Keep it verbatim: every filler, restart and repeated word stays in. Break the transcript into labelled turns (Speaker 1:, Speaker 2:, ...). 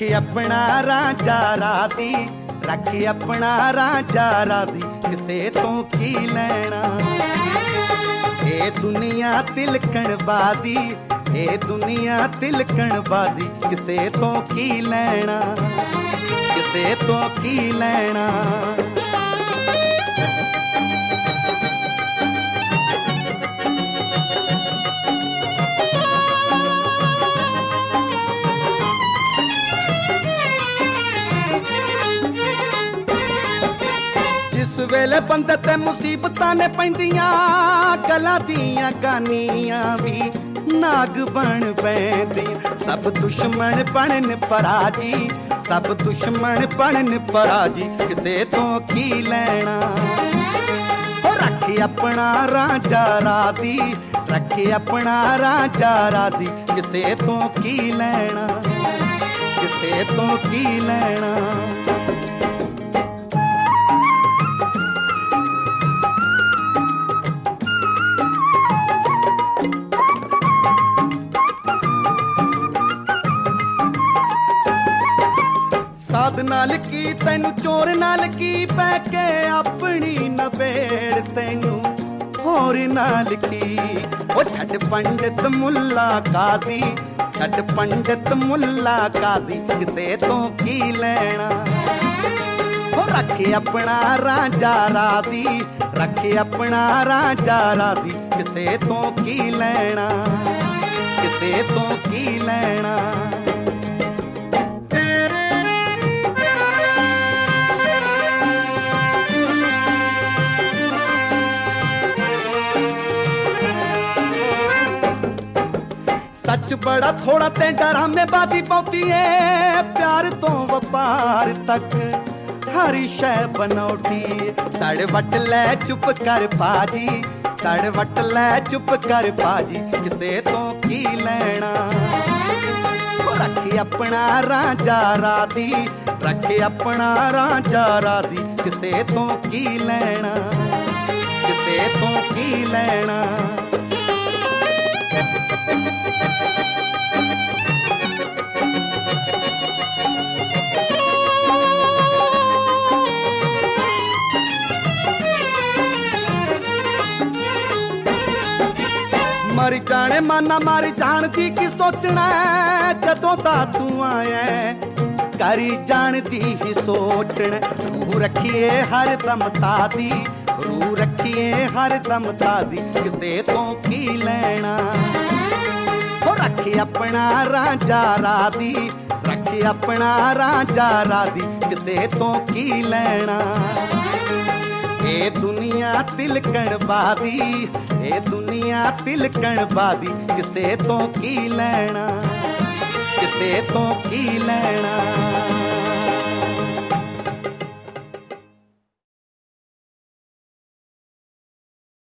Speaker 1: अपना राजा राधी, रख अपना राजा राधी, किसे तो की लेना। ए दुनिया तिलकण बाजी, ए दुनिया तिलकण बाजी, किसे तो की लेना, किसे तो की लेना। जिस वेले बंदे ते मुसीबतां ने पैंदियां, गला दियां गानियां भी नाग बन पैंदियां। सब दुश्मन बनन पराजी, सब दुश्मन बनन पराजी, किसे तो की लेना। हो रख अपना राजा राधी, रख अपना राजा राधी, किसे तो की लेना, किसे तो की लेना। साध नाल की तैनू चोर नाल की, पैके अपनी नबेड़ तैनू होर नाल की। ओ छड़ पंडित मुल्ला काजी, छड़ पंडित मुल्ला काजी, किसे तो की लेना। ओ रख अपना राजा राधी, रख अपना राजा राधी, किसे तो की लेना, किसे तो की लेना। सच बड़ा थोड़ा ते डरामे बाजी पौती है, प्यार तो व्यापार तक हरी शय बनौटी। तड़ वट ले चुप कर पाजी, तड़ वट ले चुप कर पाजी, किसे तो की लेना। रख अपना राजा राधी, रख अपना राजा राधी, किसे तो की लेना, किसे तो की लेना। मर जाने माना मर जान दी की सोचना, जदों दा तू आया करी जान दी ही सोचना। रूह रखिए हर दम तादी, रूह रखिए हर दम तादी, किसे तो की लेना। हो रख अपना राजा राधी, रख अपना राजा राधी, किसे तो की लेना। ए दुनिया तिलकण बादी, ए दुनिया तिलकण बादी, किसे तो की लेना, किसे तो की लेना।